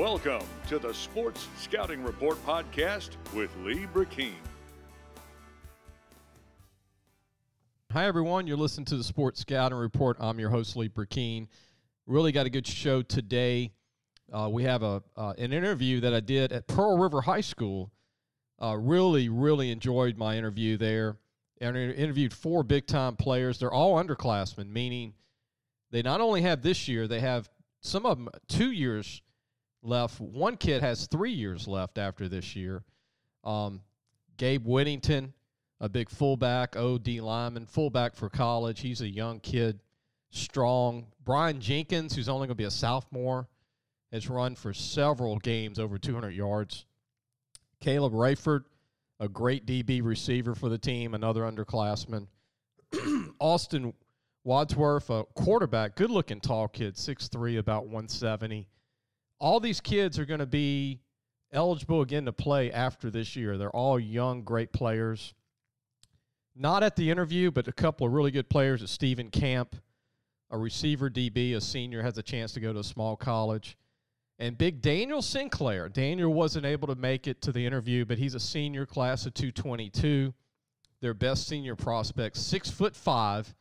Welcome to the Sports Scouting Report podcast with Lee Burkeen. Hi, everyone. You're listening to the Sports Scouting Report. I'm your host, Lee Burkeen. Really got a good show today. We have an interview that I did at Pearl River High School. Really enjoyed my interview there. And I interviewed 4 big-time players. They're all underclassmen, meaning they not only have this year, they have some of them 2 years left. One kid has 3 years left after this year. Gabe Whittington, a big fullback, O.D. lineman, fullback for college. He's a young kid, strong. Brian Jenkins, who's only going to be a sophomore, has run for several games over 200 yards. Caleb Rayford, a great DB receiver for the team, another underclassman. Austin Wadsworth, a quarterback, good-looking tall kid, 6'3", about 170. All these kids are going to be eligible again to play after this year. They're all young, great players. Not at the interview, but a couple of really good players at Stephen Camp, a receiver DB, a senior, has a chance to go to a small college. And big Daniel Sinclair. Daniel wasn't able to make it to the interview, but he's a senior, class of 222. Their best senior prospect, 6'5",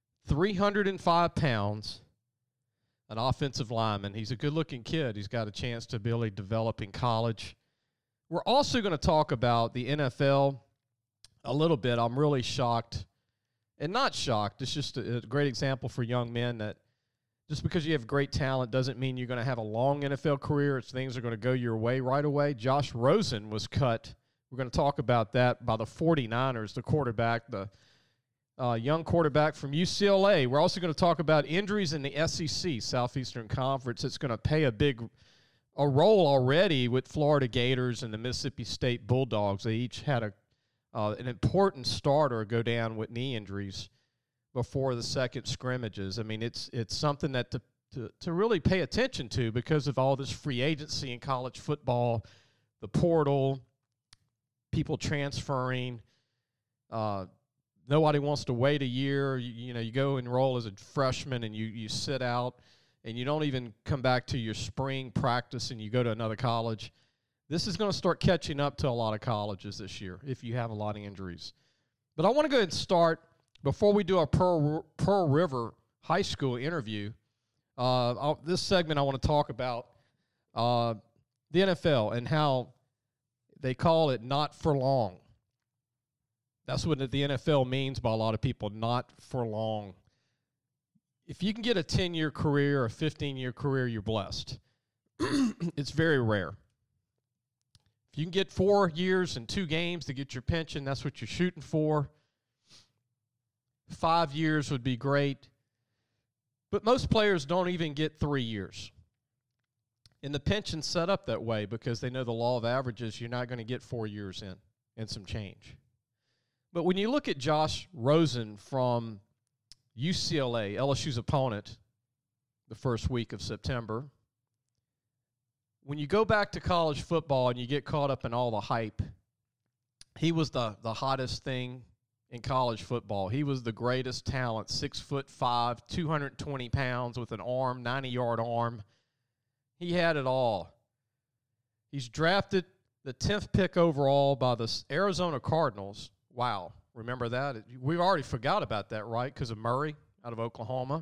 305 pounds, an offensive lineman. He's a good-looking kid. He's got a chance to really develop in college. We're also going to talk about the NFL a little bit. I'm really shocked, and not shocked. It's just a great example for young men that just because you have great talent doesn't mean you're going to have a long NFL career. It's things are going to go your way right away. Josh Rosen was cut. We're going to talk about that by the 49ers, the quarterback, the young quarterback from UCLA. We're also going to talk about injuries in the SEC, Southeastern Conference. It's going to play a role already with Florida Gators and the Mississippi State Bulldogs. They each had an important starter go down with knee injuries before the second scrimmages. I mean, it's something that to really pay attention to because of all this free agency in college football, the portal, people transferring. Nobody wants to wait a year. You go enroll as a freshman and you sit out and you don't even come back to your spring practice and you go to another college. This is going to start catching up to a lot of colleges this year if you have a lot of injuries. But I want to go ahead and start, before we do our Pearl River High School interview, this segment I want to talk about the NFL and how they call it not for long. That's what the NFL means by a lot of people, not for long. If you can get a 10-year career or a 15-year career, you're blessed. It's very rare. If you can get 4 years and 2 games to get your pension, that's what you're shooting for. 5 years would be great. But most players don't even get 3 years. And the pension's set up that way because they know the law of averages, you're not going to get 4 years in and some change. But when you look at Josh Rosen from UCLA, LSU's opponent, the first week of September, when you go back to college football and you get caught up in all the hype, he was the hottest thing in college football. He was the greatest talent, 6'5", 220 pounds with an arm, 90-yard arm. He had it all. He's drafted the 10th pick overall by the Arizona Cardinals. Wow, remember that? We already forgot about that, right, because of Murray out of Oklahoma.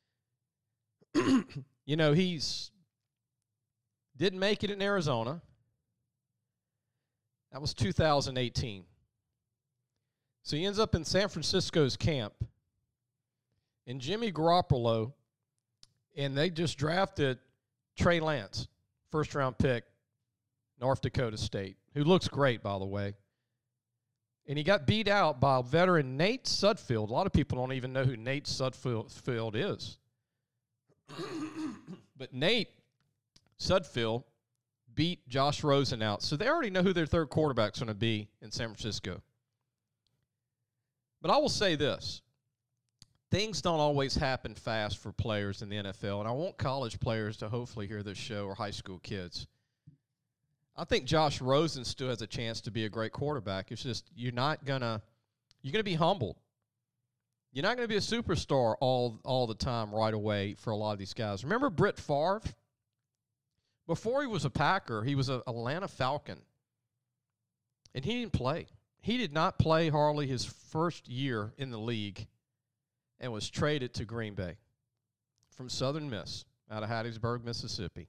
He's didn't make it in Arizona. That was 2018. So he ends up in San Francisco's camp. And Jimmy Garoppolo, and they just drafted Trey Lance, first-round pick, North Dakota State, who looks great, by the way. And he got beat out by veteran Nate Sudfeld. A lot of people don't even know who Nate Sudfeld is. But Nate Sudfeld beat Josh Rosen out. So they already know who their third quarterback's going to be in San Francisco. But I will say this. Things don't always happen fast for players in the NFL, and I want college players to hopefully hear this show or high school kids. I think Josh Rosen still has a chance to be a great quarterback. It's just you're going to be humbled. You're not going to be a superstar all the time right away for a lot of these guys. Remember Brett Favre? Before he was a Packer, he was an Atlanta Falcon. And he didn't play. He did not play hardly his first year in the league and was traded to Green Bay from Southern Miss out of Hattiesburg, Mississippi.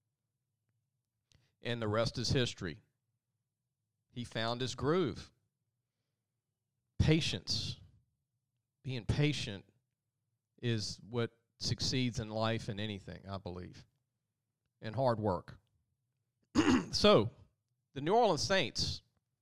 And the rest is history. He found his groove. Patience. Being patient is what succeeds in life and anything, I believe. And hard work. So, the New Orleans Saints,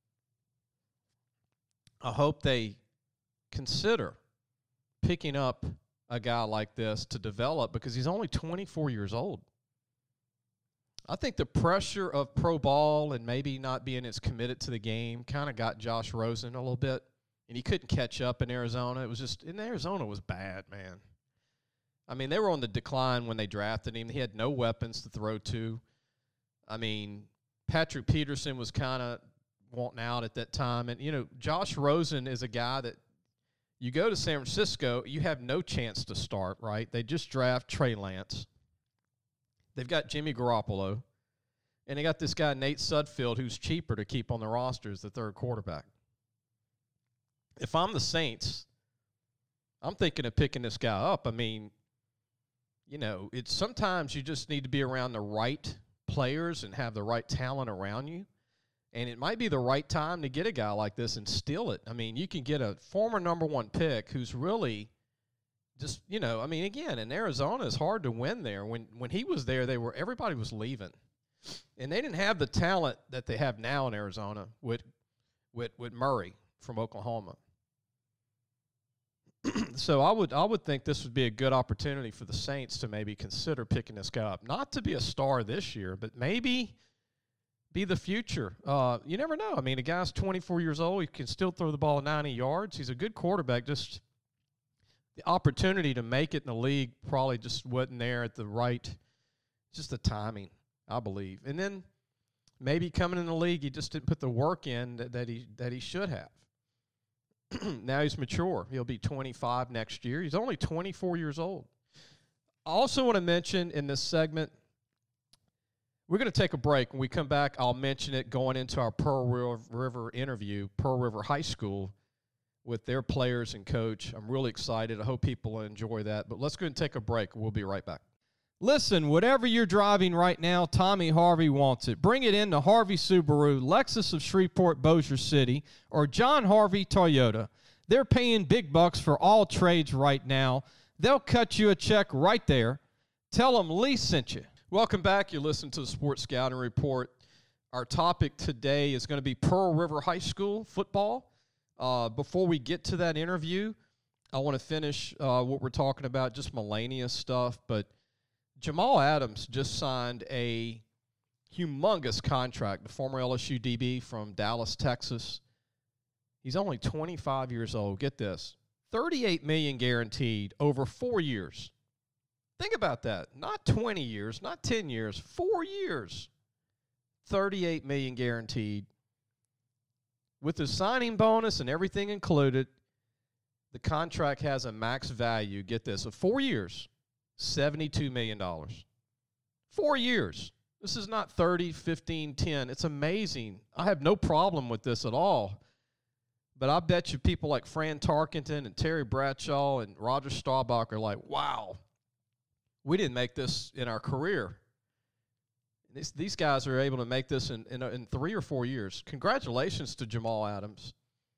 I hope they consider picking up a guy like this to develop, because he's only 24 years old. I think the pressure of pro ball and maybe not being as committed to the game kind of got Josh Rosen a little bit, and he couldn't catch up in Arizona. It was just, in Arizona was bad, man. I mean, they were on the decline when they drafted him. He had no weapons to throw to. I mean, Patrick Peterson was kind of wanting out at that time. And, you know, Josh Rosen is a guy that you go to San Francisco, you have no chance to start, right? They just draft Trey Lance. They've got Jimmy Garoppolo. And they got this guy, Nate Sudfeld, who's cheaper to keep on the roster as the third quarterback. If I'm the Saints, I'm thinking of picking this guy up. I mean, you know, it's sometimes you just need to be around the right players and have the right talent around you. And it might be the right time to get a guy like this and steal it. I mean, you can get a former number one pick who's really just, you know, I mean, again, in Arizona, it's hard to win there. When he was there, everybody was leaving. And they didn't have the talent that they have now in Arizona with Murray from Oklahoma. So I would think this would be a good opportunity for the Saints to maybe consider picking this guy up. Not to be a star this year, but maybe be the future. You never know. I mean, a guy's 24 years old. He can still throw the ball 90 yards. He's a good quarterback. Just the opportunity to make it in the league probably just wasn't there at the right, just the timing, I believe. And then maybe coming in the league, he just didn't put the work in that he should have. Now he's mature. He'll be 25 next year. He's only 24 years old. I also want to mention in this segment, we're going to take a break. When we come back, I'll mention it going into our Pearl River interview, Pearl River High School, with their players and coach. I'm really excited. I hope people enjoy that. But let's go and take a break. We'll be right back. Listen, whatever you're driving right now, Tommy Harvey wants it. Bring it in to Harvey Subaru, Lexus of Shreveport, Bossier City, or John Harvey Toyota. They're paying big bucks for all trades right now. They'll cut you a check right there. Tell them Lee sent you. Welcome back. You're listening to the Sports Scouting Report. Our topic today is going to be Pearl River High School football. Before we get to that interview, I want to finish what we're talking about, just miscellaneous stuff, but Jamal Adams just signed a humongous contract, the former LSU DB from Dallas, Texas. He's only 25 years old. Get this, $38 million guaranteed over 4 years. Think about that. Not 20 years, not 10 years, 4 years. $38 million guaranteed. With the signing bonus and everything included, the contract has a max value, get this, of 4 years. $72 million. 4 years. This is not 30, 15, 10. It's amazing. I have no problem with this at all. But I bet you people like Fran Tarkenton and Terry Bradshaw and Roger Staubach are like, wow, we didn't make this in our career. These guys are able to make this in 3 or 4 years. Congratulations to Jamal Adams.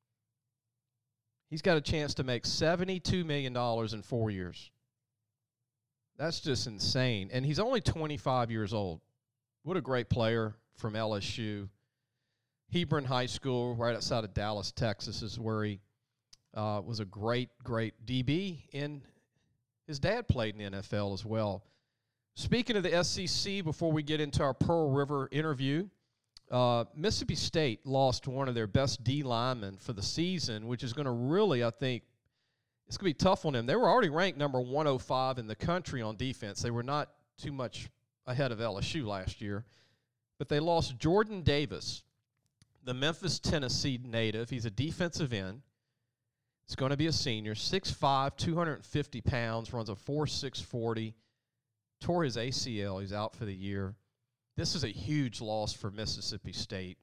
He's got a chance to make $72 million in 4 years. That's just insane. And he's only 25 years old. What a great player from LSU. Hebron High School, right outside of Dallas, Texas, is where he was a great, great DB. And his dad played in the NFL as well. Speaking of the SEC, before we get into our Pearl River interview, Mississippi State lost one of their best D linemen for the season, which is going to really, I think, it's going to be tough on them. They were already ranked number 105 in the country on defense. They were not too much ahead of LSU last year. But they lost Jordan Davis, the Memphis, Tennessee native. He's a defensive end. He's going to be a senior, 6'5", 250 pounds, runs a 4.6 40. Tore his ACL. He's out for the year. this is a huge loss for Mississippi State.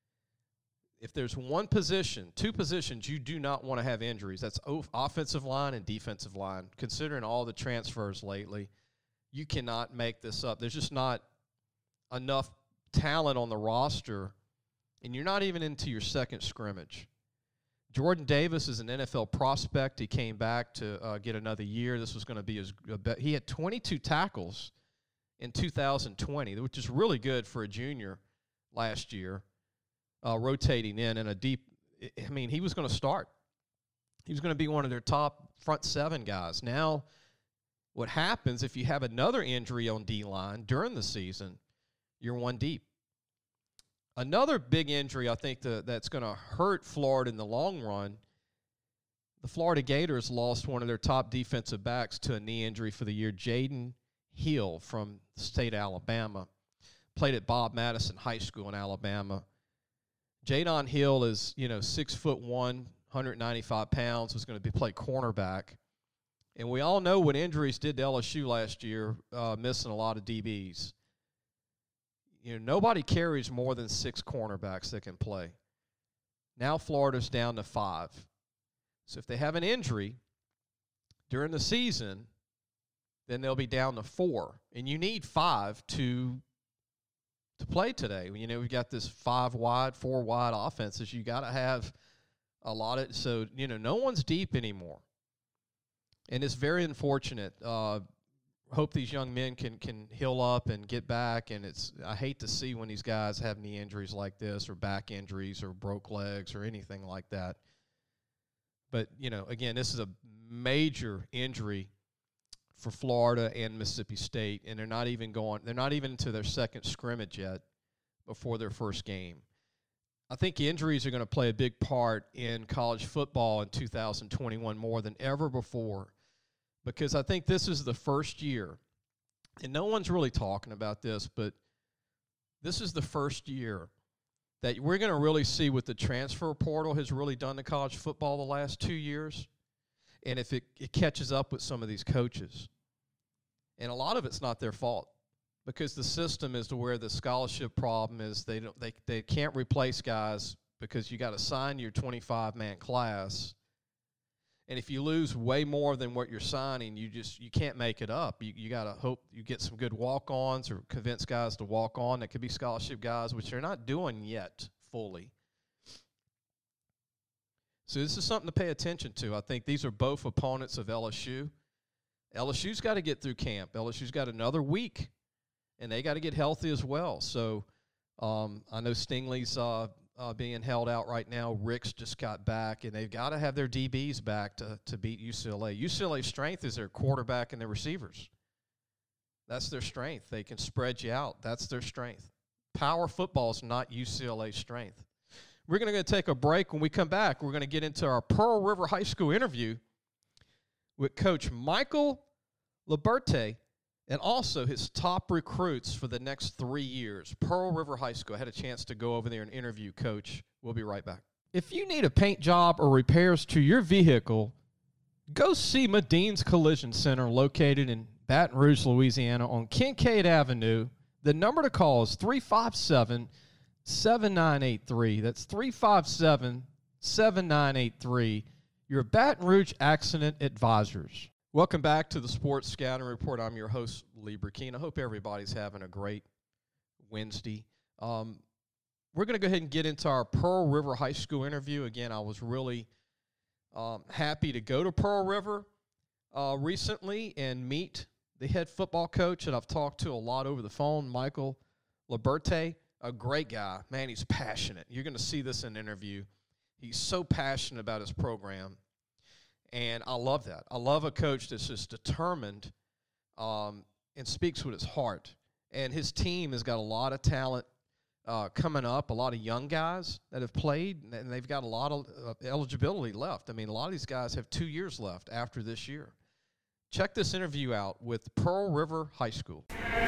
If there's one position, two positions you do not want to have injuries, that's offensive line and defensive line. Considering all the transfers lately, you cannot make this up. There's just not enough talent on the roster, and you're not even into your second scrimmage. Jordan Davis is an NFL prospect. He came back to get another year. This was going to be his – he had 22 tackles in 2020, which is really good for a junior last year. Rotating in a deep – I mean, he was going to start. He was going to be one of their top front seven guys. Now, what happens if you have another injury on D-line during the season, you're one deep. Another big injury I think that's going to hurt Florida in the long run, the Florida Gators lost one of their top defensive backs to a knee injury for the year, Jaden Hill from the state of Alabama. Played at Bob Madison High School in Alabama. Jadon Hill is, 6'1", 195 pounds, was going to play cornerback. And we all know what injuries did to LSU last year, missing a lot of DBs. Nobody carries more than 6 cornerbacks that can play. Now Florida's down to 5. So if they have an injury during the season, then they'll be down to 4. And you need 5 to play today. We've got this 5 wide, 4 wide offenses. You got to have a lot of – so, no one's deep anymore. And it's very unfortunate. Hope these young men can heal up and get back. And I hate to see when these guys have knee injuries like this or back injuries or broke legs or anything like that. But, again, this is a major injury for Florida and Mississippi State, and they're not even into their second scrimmage yet before their first game. I think injuries are going to play a big part in college football in 2021 more than ever before, because I think this is the first year, and no one's really talking about this, but this is the first year that we're going to really see what the transfer portal has really done to college football the last 2 years, and if it catches up with some of these coaches. And a lot of it's not their fault, because the system is to where the scholarship problem is they can't replace guys because you got to sign your 25-man class. And if you lose way more than what you're signing, you can't make it up. You got to hope you get some good walk-ons or convince guys to walk on. That could be scholarship guys, which they're not doing yet fully. So this is something to pay attention to. I think these are both opponents of LSU. LSU's got to get through camp. LSU's got another week, and they got to get healthy as well. So I know Stingley's being held out right now. Rick's just got back, and they've got to have their DBs back to beat UCLA. UCLA's strength is their quarterback and their receivers. That's their strength. They can spread you out. That's their strength. Power football is not UCLA's strength. We're going to take a break. When we come back, we're going to get into our Pearl River High School interview with Coach Michael Liberte and also his top recruits for the next 3 years. Pearl River High School. I had a chance to go over there and interview Coach. We'll be right back. If you need a paint job or repairs to your vehicle, go see Madine's Collision Center located in Baton Rouge, Louisiana on Kincaid Avenue. The number to call is 357-7983. That's 357-7983. Your Baton Rouge Accident Advisors. Welcome back to the Sports Scouting Report. I'm your host, Lee Burkeen. I hope everybody's having a great Wednesday. We're going to go ahead and get into our Pearl River High School interview. Again, I was really happy to go to Pearl River recently and meet the head football coach that I've talked to a lot over the phone, Michael Liberte, a great guy. Man, he's passionate. You're going to see this in the interview. He's so passionate about his program, and I love that. I love a coach that's just determined and speaks with his heart. And his team has got a lot of talent coming up, a lot of young guys that have played, and they've got a lot of eligibility left. I mean, a lot of these guys have 2 years left after this year. Check this interview out with Pearl River High School.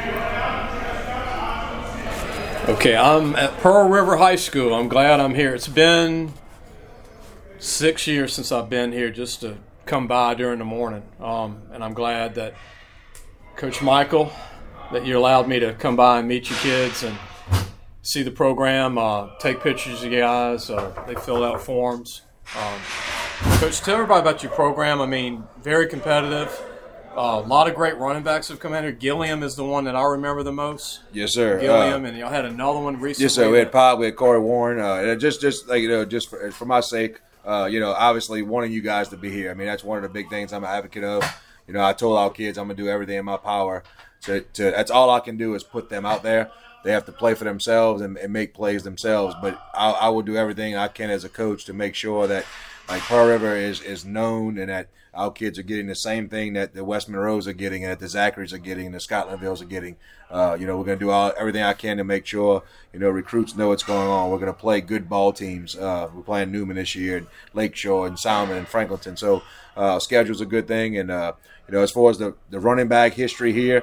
Okay, I'm at Pearl River High School. I'm glad I'm here. It's been 6 years since I've been here just to come by during the morning. And I'm glad that Coach Michael that you allowed me to come by and meet you kids and see the program, take pictures of you guys. They filled out forms. Coach, tell everybody about your program. I mean, very competitive. A lot of great running backs have come in here. Gilliam is the one that I remember the most. Yes, sir. Gilliam, and y'all had another one recently. Yes, sir. We had Corey Warren. And just like, just for my sake, obviously wanting you guys to be here. I mean, that's one of the big things I'm an advocate of. I told our kids I'm gonna do everything in my power to that's all I can do is put them out there. They have to play for themselves and make plays themselves. But I will do everything I can as a coach to make sure that like Pearl River is known and that our kids are getting the same thing that the West Monroes are getting and that the Zacharys are getting and the Scotlandvilles are getting. We're going to do everything I can to make sure, recruits know what's going on. We're going to play good ball teams. We're playing Newman this year and Lakeshore and Salmon and Franklinton. So schedule's a good thing. And, as far as the running back history here,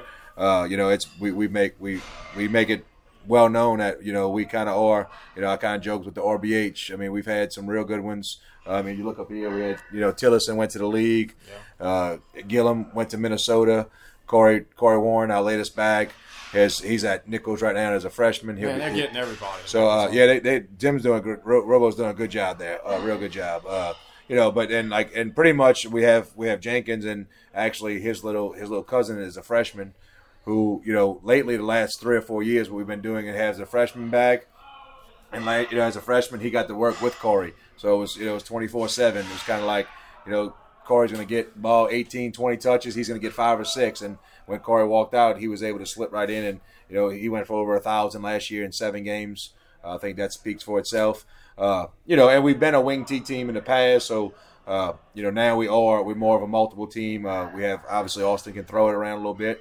we make it well known that, we kind of are, I kind of joked with the RBH. I mean, we've had some real good ones. You look up here, we had, Tillison went to the league. Yeah. Gillum went to Minnesota. Corey Warren, our latest bag, he's at Nichols right now as a freshman. Man, they're getting everybody. So, Jim's doing good. Robo's doing a good job there, real good job. But then and pretty much we have Jenkins, and actually his little cousin is a freshman who, lately the last 3 or 4 years what we've been doing, it has a freshman bag. And as a freshman, he got to work with Corey. So it was 24/7. It was kind of like, Corey's going to get ball 18, 20 touches. He's going to get 5 or 6. And when Corey walked out, he was able to slip right in. And, he went for over 1,000 last year in 7 games. I think that speaks for itself. And we've been a wing T team in the past. So, now we're more of a multiple team. We have, obviously, Austin can throw it around a little bit.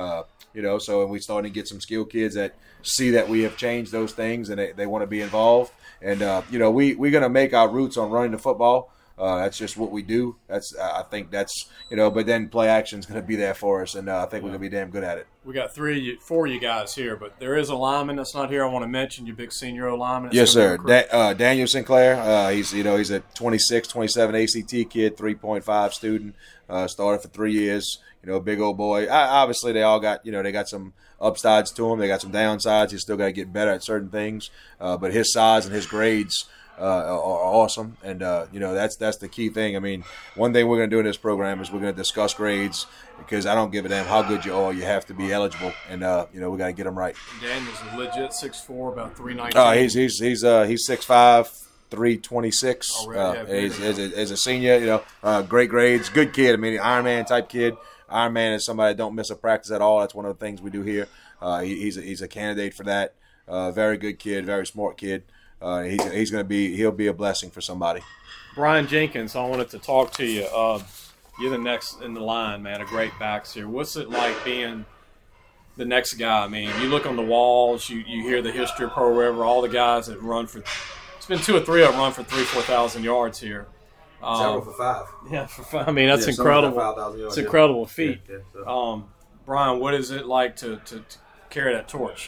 So we're starting to get some skilled kids that see that we have changed those things and they want to be involved. And, we're going to make our roots on running the football. That's just what we do. I think that's, but then play action is going to be there for us. And I think we're going to be damn good at it. We got 4 of you guys here, but there is a lineman that's not here. I want to mention your big senior lineman. Yes, sir. Daniel Sinclair. He's a 26, 27 ACT kid, 3.5 student. Started for 3 years. Big old boy. Obviously, they all got, they got some upsides to him. They got some downsides. He's still got to get better at certain things. But his size and his grades are awesome. And, that's the key thing. I mean, one thing we're going to do in this program is we're going to discuss grades because I don't give a damn how good you are. You have to be eligible. And, we got to get them right. Daniel's a legit 6'4", about 319. He's 6'5", 326. Oh, really? As a senior, great grades, good kid. I mean, Ironman type kid. Ironman is somebody that don't miss a practice at all. That's one of the things we do here. He's a candidate for that. Very good kid, very smart kid. He'll be a blessing for somebody. Brian Jenkins, I wanted to talk to you. You're the next in the line, man. A great backs here. What's it like being the next guy? I mean, you look on the walls, you hear the history of Pearl River, all the guys that run for. It's been 2 or 3 of them run for 3,000-4,000 yards here. Several for 5. Yeah, for 5. I mean, that's incredible. It's an incredible feat. Yeah, Brian, what is it like to carry that torch?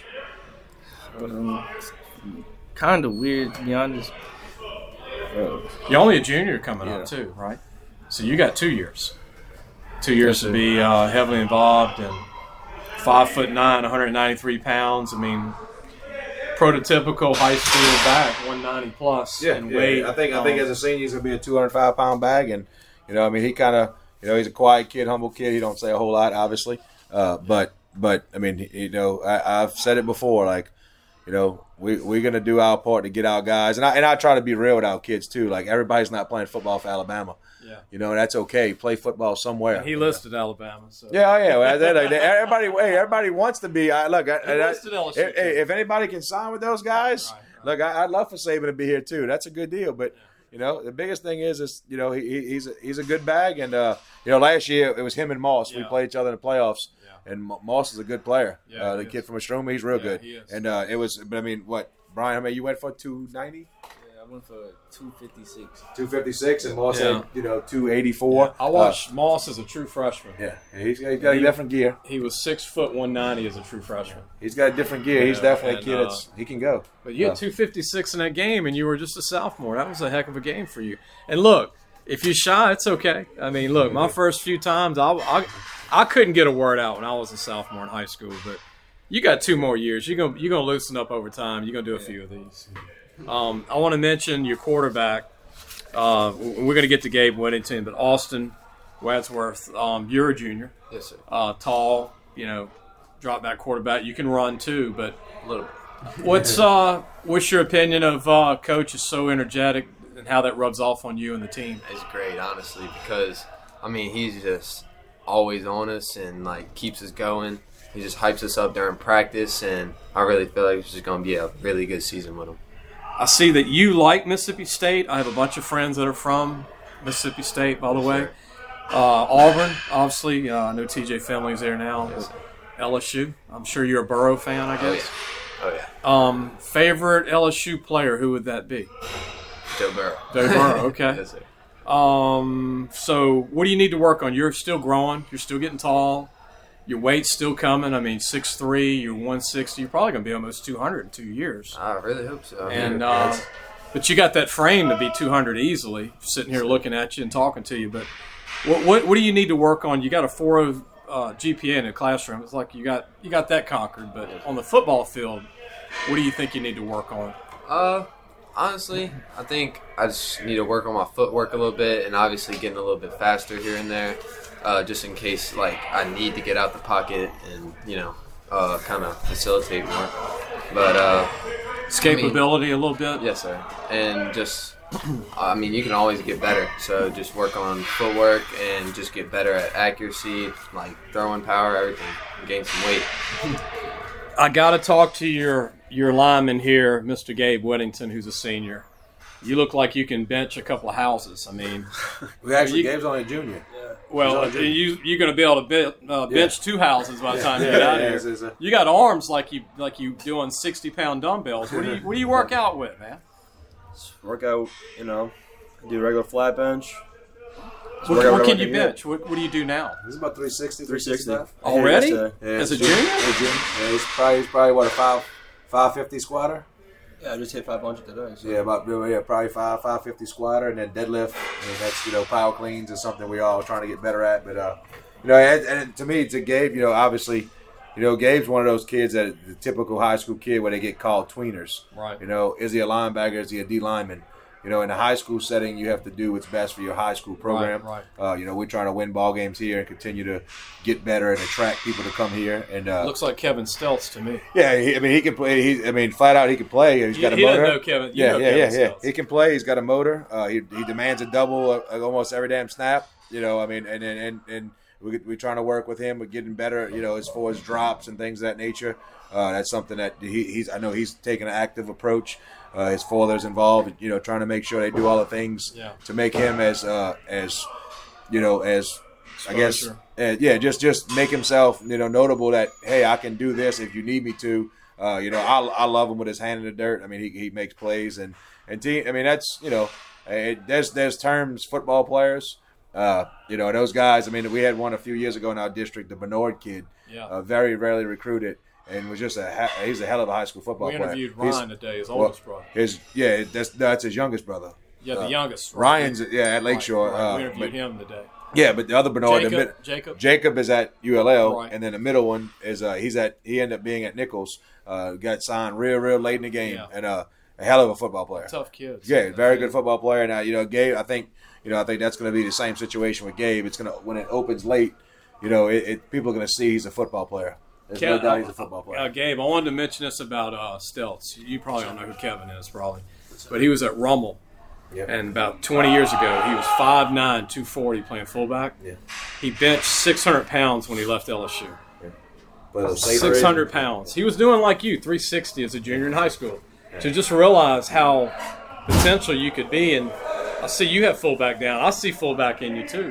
Kind of weird, to be honest. You're only a junior coming up, too, right? So you got 2 years. 2 years to be heavily involved and 5'9", 193 pounds. I mean, prototypical high school back, 190 plus. In weight. I think as a senior he's gonna be a 205-pound bag, and he kind of he's a quiet kid, humble kid. He don't say a whole lot, obviously, but I mean I've said it before, like we're gonna do our part to get our guys, and I try to be real with our kids too. Like everybody's not playing football for Alabama. Yeah. That's okay. Play football somewhere. And he listed Alabama. So. Yeah. Everybody wants to be. If anybody can sign with those guys, right. Look, I'd love for Saban to be here too. That's a good deal. But the biggest thing is he's a good bag. And last year it was him and Moss. Yeah. We played each other in the playoffs. Yeah. And Moss is a good player. Yeah, the kid from Estroma, he's real good. He is. And it was. But I mean, what Brian? I mean, you went for 290. I went for 256. 256, and Moss had 284. Yeah. I watched Moss as a true freshman. Yeah, he's got a different gear. He was 6 foot 190 as a true freshman. He's got a different gear. He's definitely a kid he can go. But you had 256 in that game, and you were just a sophomore. That was a heck of a game for you. And look, if you're shy, it's okay. I mean, look, my first few times, I couldn't get a word out when I was a sophomore in high school, but you got 2 more years. You're gonna loosen up over time. You're gonna do a few of these. I want to mention your quarterback. We're gonna get to Gabe Whittington, but Austin Wadsworth, you're a junior. Yes, sir. Tall, drop back quarterback. You can run too, but A little bit. what's your opinion of Coach is so energetic and how that rubs off on you and the team? It's great, honestly, because he's just always on us and like keeps us going. He just hypes us up during practice, and I really feel like it's just going to be a really good season with him. I see that you like Mississippi State. I have a bunch of friends that are from Mississippi State, by the way. Sure. Auburn, obviously. I know TJ Finley's there now. Yes, LSU. I'm sure you're a Burrow fan, I guess. Oh, yeah. Favorite LSU player, who would that be? Joe Burrow. Joe Burrow, okay. Yes, sir. So what do you need to work on? You're still growing. You're still getting tall. Your weight's still coming. 6'3", you're 160. You're probably going to be almost 200 in 2 years. I really hope so. And but you got that frame to be 200 easily, sitting here looking at you and talking to you. But what do you need to work on? You got a 4.0 GPA in the classroom. It's like you got that conquered. But on the football field, what do you think you need to work on? Honestly, I think I just need to work on my footwork a little bit, and obviously getting a little bit faster here and there, just in case like I need to get out the pocket and kind of facilitate more. But escapability a little bit. Yes, sir. And just you can always get better. So just work on footwork and just get better at accuracy, like throwing power, everything. Gain some weight. I got to talk to your lineman here, Mr. Gabe Whittington, who's a senior. You look like you can bench a couple of houses. Gabe's only a junior. Well, you're going to be able to bench 2 houses by the time you get out of here. You got arms like you doing 60-pound dumbbells. What do you work out with, man? Work out, do regular flat bench. What can you bench? What do you do now? He's about 360, 360. Already? Yeah, As a junior? Yeah, he's probably what, a 550 squatter? Yeah, I just hit 500 today. So. Yeah, probably 550 squatter, and then deadlift. That's power cleans is something we all trying to get better at. But and to me, to Gabe, obviously, Gabe's one of those kids that the typical high school kid where they get called tweeners. Right. Is he a linebacker? Is he a D lineman? In a high school setting, you have to do what's best for your high school program. Right. We're trying to win ball games here and continue to get better and attract people to come here. And looks like Kevin Stelz to me. Yeah, he can play. Flat out, he can play. He's got a motor. Doesn't know Kevin. Yeah. Stelz. He can play. He's got a motor. He demands a double almost every damn snap. And we're trying to work with him with getting better. As far as drops and things of that nature. That's something that I know he's taking an active approach. His father's involved, trying to make sure they do all the things to make him as I guess, just make himself, notable that, hey, I can do this if you need me to. I love him with his hand in the dirt. He makes plays and team. That's, there's terms football players. Those guys. We had one a few years ago in our district, the Bernard kid, very rarely recruited. And was just he's a hell of a high school football player. We interviewed Ryan today, his oldest brother. That's his youngest brother. Yeah, the youngest. Ryan's at Lakeshore. Right. We interviewed him today. Yeah, but the other Bernard, Jacob is at ULL, right. And then the middle one is he ended up being at Nichols. Got signed real late in the game, and a hell of a football player. Tough kids. Yeah, very good football player. Now Gabe, I think that's going to be the same situation with Gabe. It's going to when it opens late, people are going to see he's a football player. There's no doubt he's a football player. Gabe, I wanted to mention this about Stelz. You probably don't know who Kevin is, probably. But he was at Rummel. Yep. And about 20 years ago, he was 5'9", 240 playing fullback. Yeah. He benched 600 pounds when he left LSU. Yeah. 600 pounds. He was doing like you, 360 as a junior in high school. Yeah. To just realize how potential you could be. And I see you have fullback down. I see fullback in you too.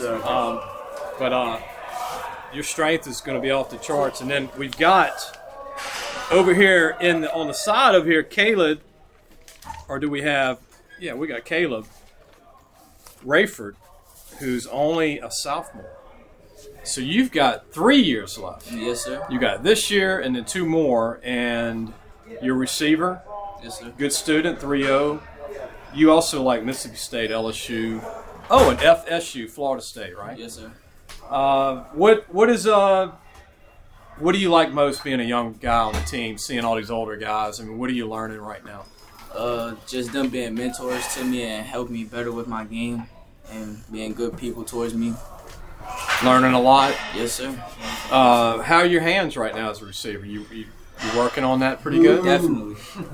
But your strength is going to be off the charts. And then we've got over here on the side of here, Caleb, or do we have? Yeah, we got Caleb Rayford, who's only a sophomore. So you've got 3 years left. Yes, sir. You got this year and then 2 more, and your receiver. Yes, sir. Good student, 3.0. You also like Mississippi State, LSU. Oh, and FSU, Florida State, right? Yes, sir. What do you like most being a young guy on the team, seeing all these older guys? I mean, what are you learning right now? Just them being mentors to me and helping me better with my game and being good people towards me. Learning a lot? Yes, sir. How are your hands right now as a receiver? You working on that pretty good? Definitely.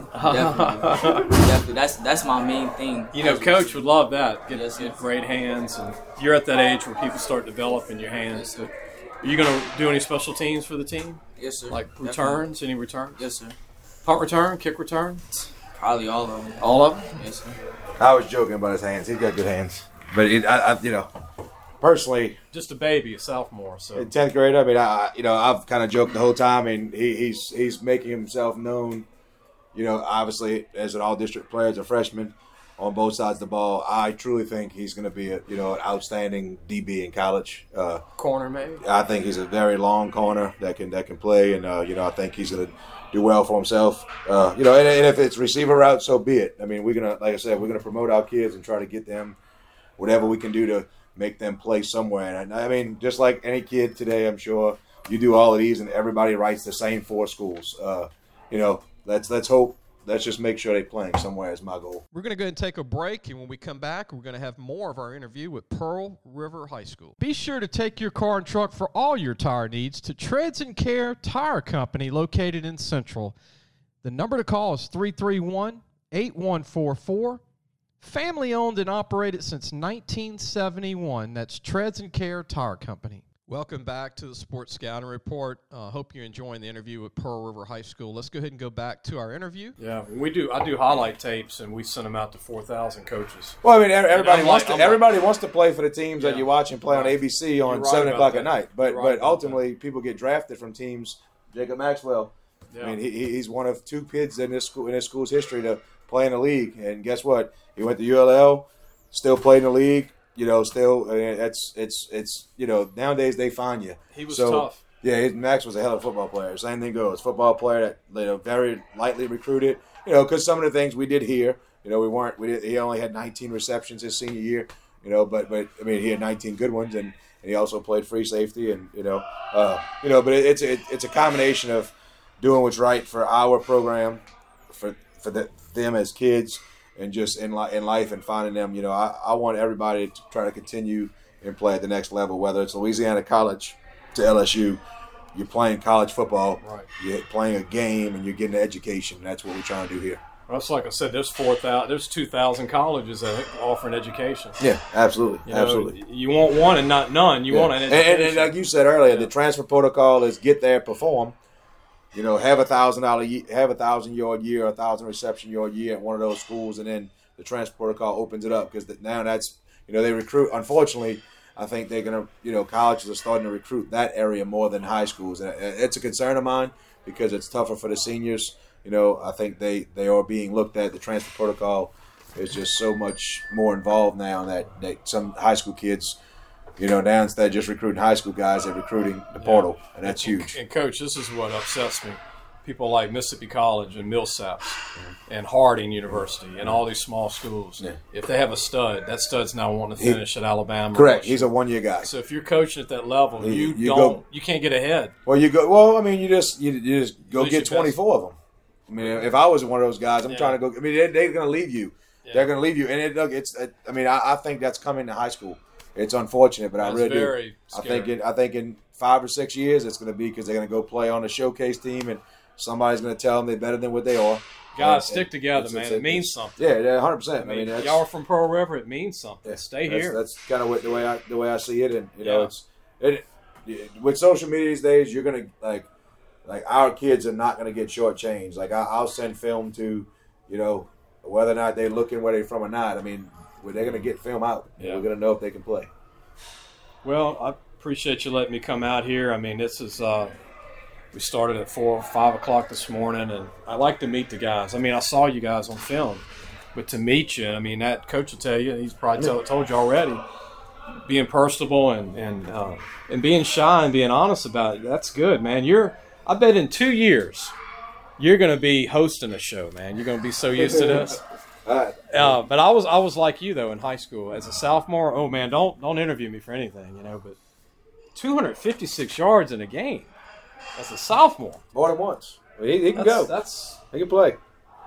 Definitely. That's my main thing. You know, Coach would love that. Get Yes, sir. great hands. And you're at that age where people start developing your hands. Yes, sir. Are you going to do any special teams for the team? Yes, sir. Like Definitely. returns? Any returns? Yes, sir. Punt return? Kick return? Probably all of them. All of them? Yes, sir. I was joking about his hands. He's got good hands, but personally, Just a baby, a sophomore. So in 10th grade, I mean, I've kind of joked the whole time, and he's making himself known. You know, obviously as an all-district player, as a freshman, on both sides of the ball. I truly think he's going to be an outstanding DB in college. corner maybe. I think he's a very long corner that can play, and I think he's going to do well for himself. And if it's receiver route, so be it. I mean, we're gonna, like I said, we're gonna promote our kids and try to get them whatever we can do to make them play somewhere. And I mean, just like any kid today, I'm sure you do all of these, and everybody writes the same 4 schools. Let's hope. Let's just make sure they're playing somewhere is my goal. We're going to go ahead and take a break, and when we come back, we're going to have more of our interview with Pearl River High School. Be sure to take your car and truck for all your tire needs to Treads and Care Tire Company located in Central. The number to call is 331-8144. Family owned and operated since 1971. That's Treads and Care Tire Company. Welcome back to the Sports Scouting Report. Hope you're enjoying the interview with Pearl River High School. Let's go ahead and go back to our interview. Yeah, I do highlight tapes, and we send them out to 4,000 coaches. Well, I mean, everybody I'm wants to play for the teams that you watch and play on ABC on You're 7 right o'clock about at that. night. But You're right about ultimately, people get drafted from teams. Jacob Maxwell. Yeah. I mean, he's one of 2 kids in his school's history to play in the league. And guess what? He went to ULL, still played in the league. Nowadays they find you. He was tough. Yeah, Max was a hell of a football player. Same thing goes. Football player that very lightly recruited. Because some of the things we did here, he only had 19 receptions his senior year. But I mean, he had 19 good ones, and he also played free safety, and but it's a combination of doing what's right for our program, for them as kids. And just in life and finding them, I want everybody to try to continue and play at the next level, whether it's Louisiana College to LSU. You're playing college football, right. You're playing a game, and you're getting an education. That's what we're trying to do here. Well, it's like I said, there's 2,000 colleges that offer an education. Yeah, absolutely. Absolutely. You want one and not none. You want an education. And like you said earlier, the transfer protocol is get there, perform. Have a $1,000-yard year, 1,000 reception yard year at one of those schools, and then the transfer protocol opens it up because now that's they recruit. Unfortunately, I think they're gonna colleges are starting to recruit that area more than high schools, and it's a concern of mine because it's tougher for the seniors. I think they are being looked at. The transfer protocol is just so much more involved now that some high school kids. Now instead of just recruiting high school guys, they're recruiting the portal, and that's huge. And Coach, this is what upsets me. People like Mississippi College and Millsaps and Harding University and all these small schools, if they have a stud, that stud's now wanting to finish at Alabama. Correct. He's a one-year guy. So if you're coaching at that level, you can't get ahead. Well, you just go get 24 of them. I mean, if I was one of those guys, I'm trying to go. I mean, they're going to leave you. Yeah. They're going to leave you, and I think that's coming to high school. It's unfortunate, but I really do. I think in 5 or 6 years it's going to be because they're going to go play on a showcase team, and somebody's going to tell them they're better than what they are. Guys, stick together, man. It means something. Yeah, 100%. I mean, y'all are from Pearl River. It means something. Yeah, Stay here. That's kind of the way I see it, and with social media these days, you're going to like our kids are not going to get shortchanged. Like I'll send film to, whether or not they're looking where they're from or not. I mean. They're going to get film out. Yeah. We're going to know if they can play. Well, I appreciate you letting me come out here. I mean, this is we started at 4 or 5 o'clock this morning, and I like to meet the guys. I mean, I saw you guys on film, but to meet you, I mean, that coach will tell you, he's probably told you already, being personable and being shy and being honest about it, that's good, man. I bet in 2 years you're going to be hosting a show, man. You're going to be so used to this. But I was like you though in high school as a sophomore. Oh man, don't interview me for anything, but 256 yards in a game as a sophomore. More than once. He can go. He can play.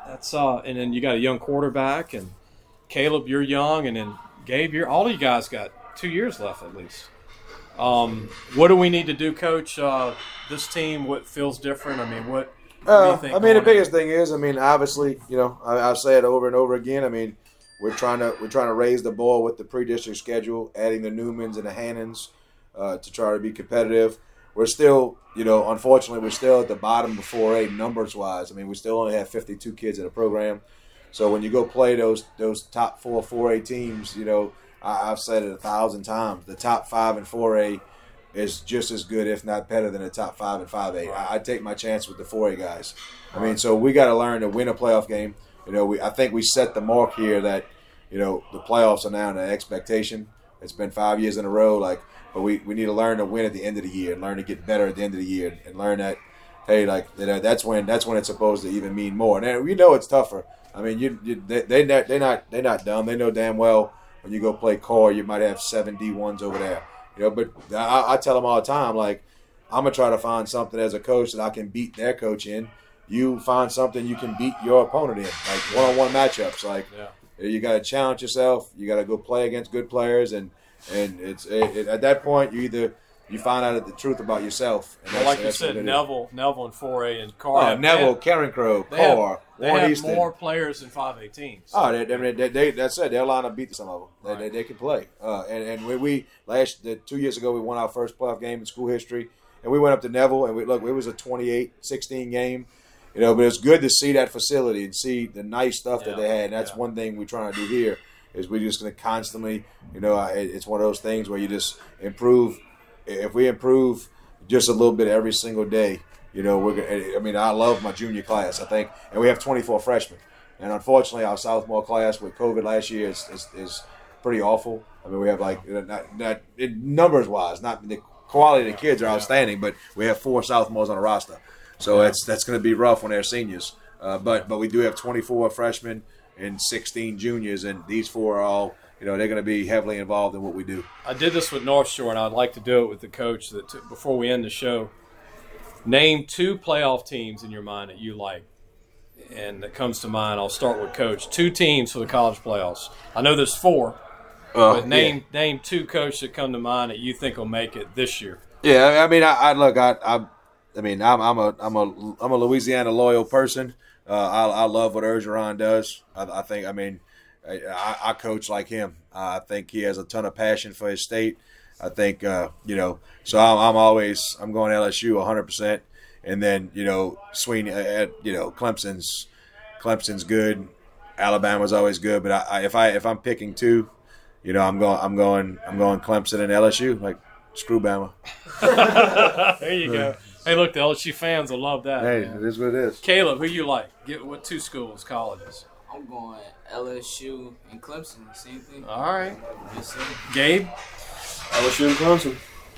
And then you got a young quarterback, and Caleb, you're young, and then Gabe, all of you guys got 2 years left at least. What do we need to do, Coach? This team, what feels different? I mean, what do you think? I mean, the biggest thing is, obviously, I've said it over and over again. I mean, we're trying to raise the ball with the pre-district schedule, adding the Newmans and the Hannons to try to be competitive. We're still, unfortunately, we're still at the bottom of 4A numbers-wise. I mean, we still only have 52 kids in the program. So when you go play those top 4A teams, I've said it 1,000 times. The top 5 in 4A is just as good, if not better, than the top 5 in 5A. I take my chance with the 4A guys. I mean, so we got to learn to win a playoff game. I think we set the mark here that, the playoffs are now an expectation. It's been 5 years in a row, but we need to learn to win at the end of the year and learn to get better at the end of the year and learn that, hey, that's when it's supposed to even mean more. And it's tougher. I mean, they're not dumb. They know damn well when you go play core, you might have 7 D1s over there. But I tell them all the time, I'm gonna try to find something as a coach that I can beat their coach in. You find something you can beat your opponent in, one-on-one matchups. You got to challenge yourself. You got to go play against good players, and it's at that point you find out the truth about yourself. And like you said, Neville in 4A and Carr. Neville, Carencro, Carr, they have more players than 5A teams. Oh, that's it. They're line up beat some of them. They can play. And we 2 years ago we won our first playoff game in school history, and we went up to Neville, and it was a 28-16 game. But it's good to see that facility and see the nice stuff that they had. And that's one thing we're trying to do here is we're just going to constantly, it's one of those things where you just improve. If we improve just a little bit every single day, I love my junior class, I think, and we have 24 freshmen. And unfortunately, our sophomore class with COVID last year is pretty awful. I mean, we have not numbers-wise, not the quality of the kids are outstanding, but we have 4 sophomores on the roster. So that's going to be rough when they're seniors. But we do have 24 freshmen and 16 juniors, and these 4 are all, they're going to be heavily involved in what we do. I did this with North Shore, and I'd like to do it with the coach before we end the show. Name 2 playoff teams in your mind that you like. And that comes to mind, I'll start with Coach. 2 teams for the college playoffs. I know there's 4, but name 2, Coach, that come to mind that you think will make it this year. Yeah, I mean, I'm a Louisiana loyal person. I love what Ergeron does. I think, I coach like him. I think he has a ton of passion for his state. I think, so I'm going LSU 100%. And then, Sweeney, Clemson's good. Alabama's always good. But if I'm picking 2, I'm going Clemson and LSU. Screw Bama. There you go. Hey, look, the LSU fans will love that. Hey, man. It is what it is. Caleb, who you like? What 2 schools, colleges? I'm going LSU and Clemson. Same thing. All right. Gabe? LSU and Clemson.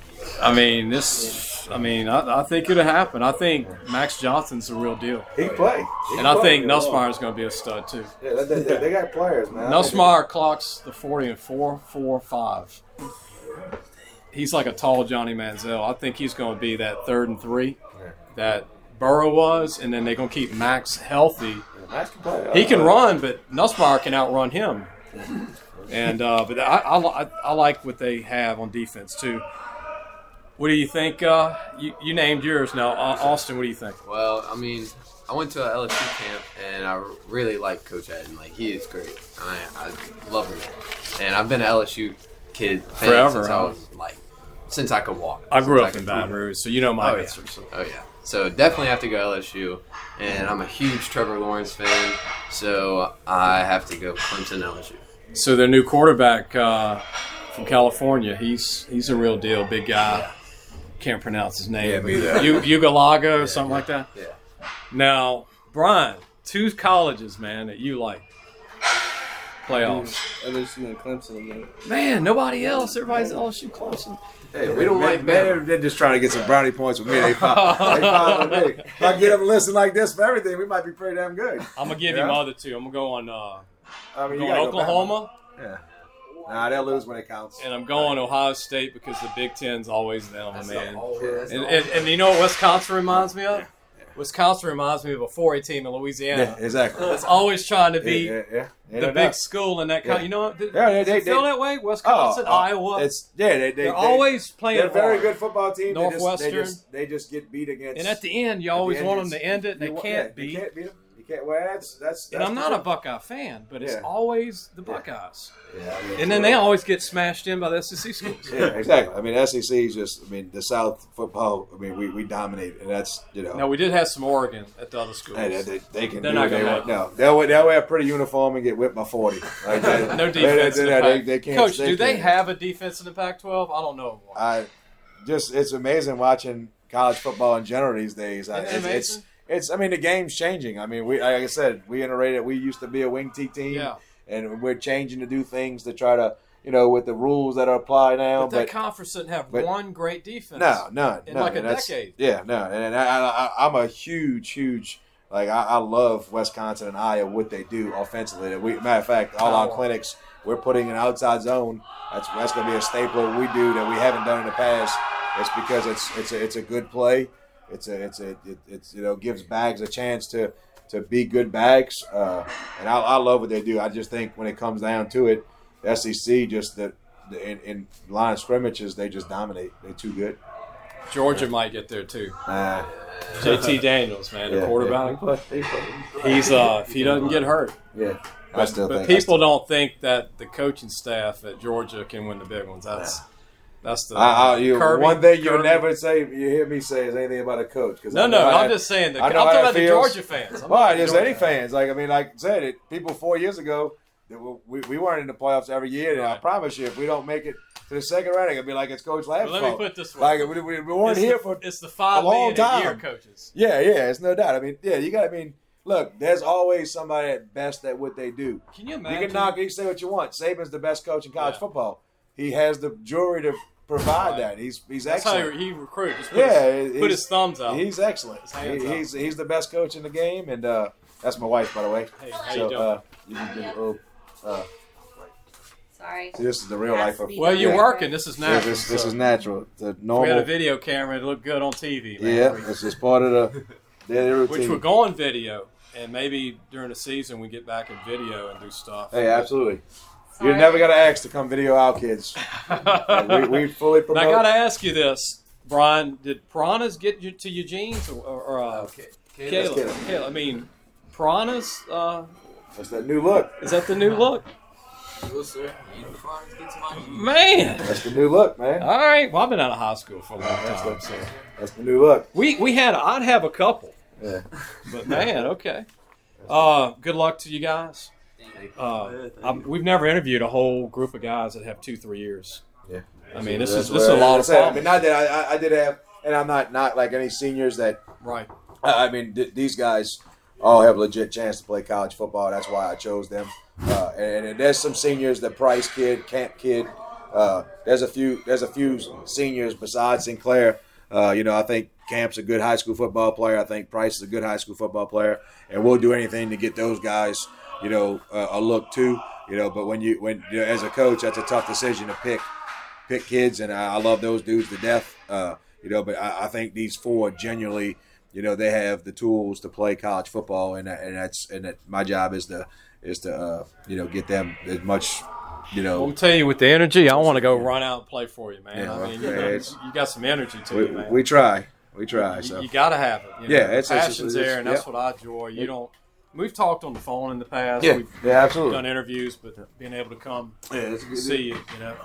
I think it'll happen. I think Max Johnson's the real deal. He can play. I think Nussmeier's going to be a stud, too. Yeah, they got players, man. Nussmeier clocks the 40 in 4.45. He's like a tall Johnny Manziel. I think he's going to be that 3rd and 3 that Burrow was, and then they're going to keep Max healthy. Max can play. He can run, but Nussmeier can outrun him. And but I like what they have on defense too. What do you think? You named yours now, Austin. What do you think? Well, I went to an LSU camp, and I really like Coach Haddon. He is great. I love him. And I've been an LSU kid forever since I could walk. I grew up in Baton Rouge, so you know my answer. Oh yeah. So definitely have to go LSU, and I'm a huge Trevor Lawrence fan, so I have to go Clemson LSU. So their new quarterback from California, he's a real deal, big guy. Can't pronounce his name. Yeah, me either. Ugalaga or something like that? Yeah. Now, Brian, 2 colleges, man, that you like. Playoffs. LSU and Clemson. Man, nobody else. Everybody's LSU Clemson. Hey, we don't like Bama. They're just trying to get some brownie points with me. They follow me. If I get them listening like this for everything, we might be pretty damn good. I'm going to give you my other 2. I'm going to go on you Oklahoma. Yeah. Nah, they'll lose when it counts. And I'm going Ohio State because the Big Ten's always them, man. And you know what Wisconsin reminds me of? Wisconsin reminds me of a 4A team in Louisiana. Yeah, exactly. It's always trying to be the big school in that kind. You know, they feel that way. Wisconsin, Iowa. They're always playing. They're a very good football team. Northwestern. They just get beat against. And at the end, you always want them to end it, and they can't beat. You can't beat them. Well, that's and I'm not a Buckeye fan, but it's always the Buckeyes. Yeah, and then they always get smashed in by the SEC schools. Yeah, exactly. I mean, SEC is just. I mean, the South football. I mean, we dominate, and that's Now we did have some Oregon at the other schools. They can. They're do not what they gonna want. No, they'll wear a pretty uniform and get whipped by 40. Like no defense. They can't. Coach, do they have a defense in the Pac-12? I don't know. It's amazing watching college football in general these days. I mean, the game's changing. I mean, like I said, we iterated. We used to be a wing T team, and we're changing to do things to try to, with the rules that are applied now. But that conference didn't have one great defense. None. In like a decade. Yeah, no. And I'm a huge. Like I love Wisconsin and Iowa what they do offensively. Matter of fact, all our clinics we're putting an outside zone. That's going to be a staple of what we do that we haven't done in the past. It's because it's a good play. It gives bags a chance to be good bags, and I love what they do. I just think when it comes down to it, the SEC in line of scrimmages they just dominate. They're too good. Georgia might get there too. JT Daniels, man, the quarterback. He's if he doesn't get hurt. Yeah. But people don't think that the coaching staff at Georgia can win the big ones. That's the Kirby, one thing you'll never say. You hear me say is anything about a coach. No, I'm just saying. I'm talking about the Georgia fans. Well, just any fans. Like I said, people 4 years ago, we weren't in the playoffs every year. And I promise you, if we don't make it to the second round, it'll be like it's Coach Lab's fault. Let me put this way: like we weren't here for it's the $5 million a year coaches. Yeah, it's no doubt. I mean, you got. I mean, look, there's always somebody at best at what they do. Can you imagine? You can knock. You can say what you want. Saban's the best coach in college football. He has the jury to provide that. He's That's excellent. how he recruits. Put his thumbs out. He's excellent. He's the best coach in the game, and that's my wife, by the way. Hey, how you doing? You can give a little. Sorry. See, this is the real life of. Well, you're working. This is natural. This is natural. The normal. We had a video camera. It looked good on TV. Man. Yeah, this is part of the daily routine. Which we're going video, and maybe during the season we get back in video and do stuff. Hey, absolutely. You're never going to ask to come video our kids. we fully promote. Now, I got to ask you this, Brian. Did Piranhas get you to Eugene's or Caleb? I mean, Piranhas. That's that new look. Is that the new look? Yes, sir. Man. That's the new look, man. All right. Well, I've been out of high school for a long time. So. That's the new look. I'd have a couple. Yeah. But, man, okay. Good luck to you guys. We've never interviewed a whole group of guys that have 2-3 years. Yeah. I mean, this is a lot of fun. I mean, not that I did have, and I'm not like any seniors that. Right. I mean, these guys all have a legit chance to play college football. That's why I chose them. And there's some seniors, the Price kid, Camp kid. There's a few seniors besides Sinclair. I think Camp's a good high school football player. I think Price is a good high school football player, and we'll do anything to get those guys, a look too. But when as a coach, that's a tough decision to pick kids, and I love those dudes to death. But I think these four genuinely, they have the tools to play college football, and that my job is to get them as much. I'm telling you, with the energy, I want to go run out and play for you, man. Yeah, I mean, you got some energy to you, man. We try. So you got to have it. It's passion's there, and that's what I enjoy. You don't. We've talked on the phone in the past. Yeah, We've absolutely. done interviews, but being able to come see you,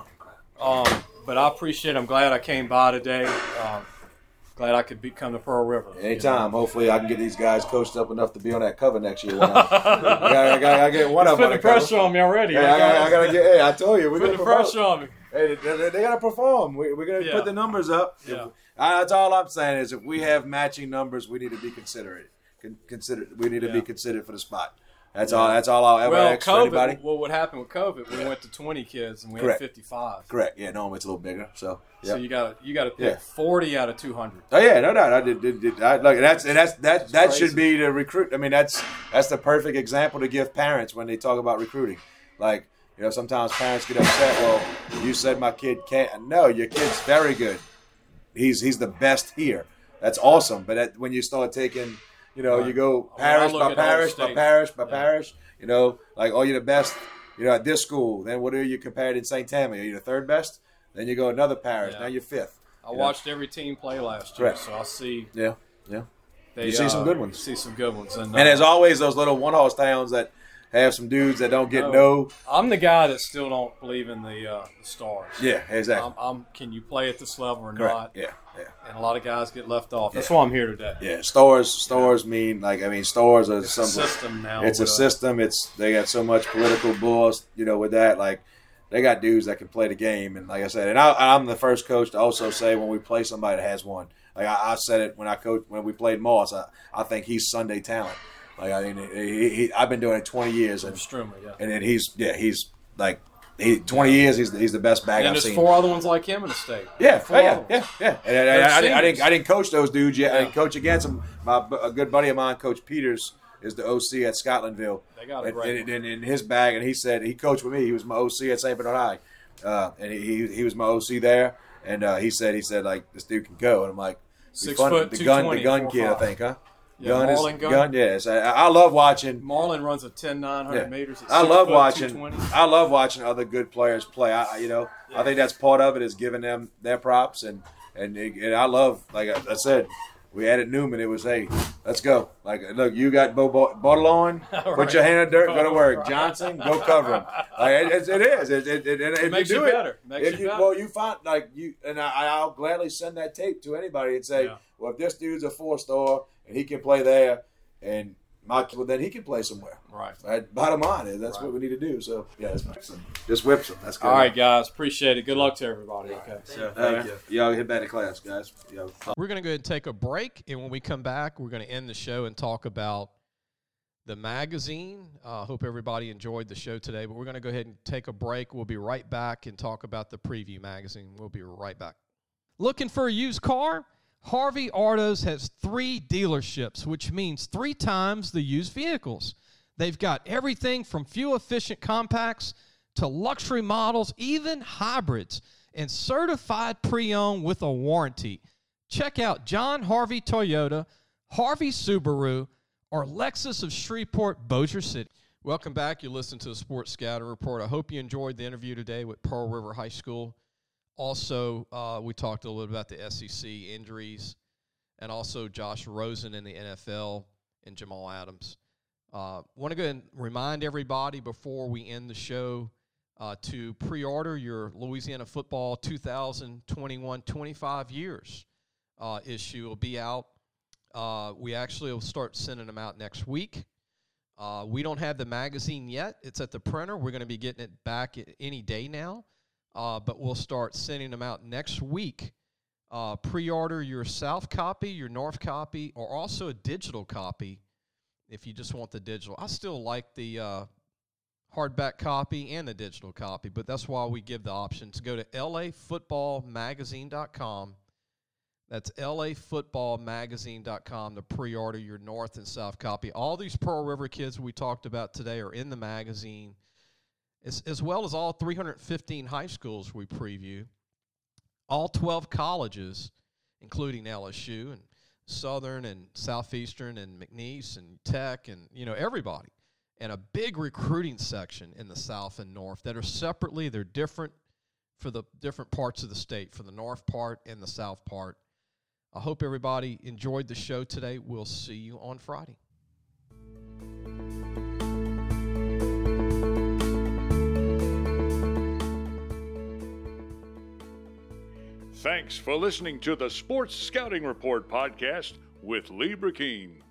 But I appreciate it. I'm glad I came by today. Glad I could come to Pearl River. Anytime. Hopefully I can get these guys coached up enough to be on that cover next year. I got to get one of them. Putting the pressure on me already. Hey, I got to get. Hey, I told you. We're going to put the pressure on me. Hey, they got to perform. We're going to put the numbers up. Yeah. That's all I'm saying is if we have matching numbers, we need to be considerate. We need to be considered for the spot. That's all I'll ever ask for anybody. Well, what happened with COVID? We went to 20 kids and we had 55. Correct. Yeah, normally it's a little bigger. So you got to pick 40 out of 200. Oh yeah, no doubt. I did. Look, that should be the recruit. I mean, that's the perfect example to give parents when they talk about recruiting. Like You know, sometimes parents get upset. Well, you said my kid can't. No, your kid's very good. He's the best here. That's awesome. But when you start taking, you know, you go parish by parish by parish by parish, you know, like, oh, you're the best, you know, at this school. Then what are you compared in St. Tammy? Are you the third best? Then you go another parish. Now you're fifth. I watched every team play last year, so I see. Yeah. You see some good ones. See some good ones. And there's always those little one-horse towns that have some dudes that don't get no. I'm the guy that still don't believe in the stars. Yeah, exactly. Can you play at this level or Correct. not? Yeah. And a lot of guys get left off. That's why I'm here today. Yeah, stars mean stars are it's something. A system now. It's a system. They got so much political balls, you know, with that. Like, they got dudes that can play the game, and like I said, and I'm the first coach to also say when we play somebody that has one. Like I said it when we played Moss. I think he's Sunday talent. Like, I mean, I've been doing it 20 years, and Strummer, and then he's like 20 years. He's the best back I've seen. And there's 4 other ones like him in the state. Yeah. And I didn't coach those dudes yet. Yeah. I didn't coach against them. A good buddy of mine, Coach Peters, is the OC at Scotlandville. They got a great and in his bag, and he said he coached with me. He was my OC at St. Bernard High, and he was my OC there. And he said like, this dude can go, and I'm like, 6 foot, the 220, gun kid, I think, huh? Yeah, Marlon Gun. Yes, I love watching. Marlon runs a 10-900 meters. At I love watching. 220. I love watching other good players play. I think that's part of it, is giving them their props, and I love, like I said, we added Newman. It was, hey, let's go. Like, look, you got Bo Bartolone, put your hand in the dirt, go to work. Johnson, go cover him. Like, it is. It makes you better. Well, you find, like, and I'll gladly send that tape to anybody and say, well, if this dude's a 4-star and he can play there, and then he can play somewhere. Right. Bottom line is that's what we need to do. So just whips them. That's good. All right, guys. Appreciate it. Good luck to everybody. Okay. Thank you. Y'all get back to class, guys. We're going to go ahead and take a break, and when we come back, we're going to end the show and talk about the magazine. Hope everybody enjoyed the show today, but we're going to go ahead and take a break. We'll be right back and talk about the preview magazine. We'll be right back. Looking for a used car? Harvey Autos has 3 dealerships, which means 3 times the used vehicles. They've got everything from fuel-efficient compacts to luxury models, even hybrids, and certified pre-owned with a warranty. Check out John Harvey Toyota, Harvey Subaru, or Lexus of Shreveport, Bossier City. Welcome back. You listen to the Sports Scouting Report. I hope you enjoyed the interview today with Pearl River High School. Also, we talked a little bit about the SEC injuries, and also Josh Rosen in the NFL and Jamal Adams. Want to go ahead and remind everybody before we end the show to pre-order your Louisiana Football 2021 25 years issue. Will be out. We actually will start sending them out next week. We don't have the magazine yet. It's at the printer. We're going to be getting it back any day now. But we'll start sending them out next week. Pre-order your South copy, your North copy, or also a digital copy if you just want the digital. I still like the hardback copy and the digital copy, but that's why we give the options. Go to lafootballmagazine.com. That's lafootballmagazine.com to pre-order your North and South copy. All these Pearl River kids we talked about today are in the magazine, as well as all 315 high schools we preview, all 12 colleges, including LSU and Southern and Southeastern and McNeese and Tech and, everybody. And a big recruiting section in the South and North that are separately, they're different for the different parts of the state, for the North part and the South part. I hope everybody enjoyed the show today. We'll see you on Friday. Thanks for listening to the Sports Scouting Report podcast with Lee Burkeen.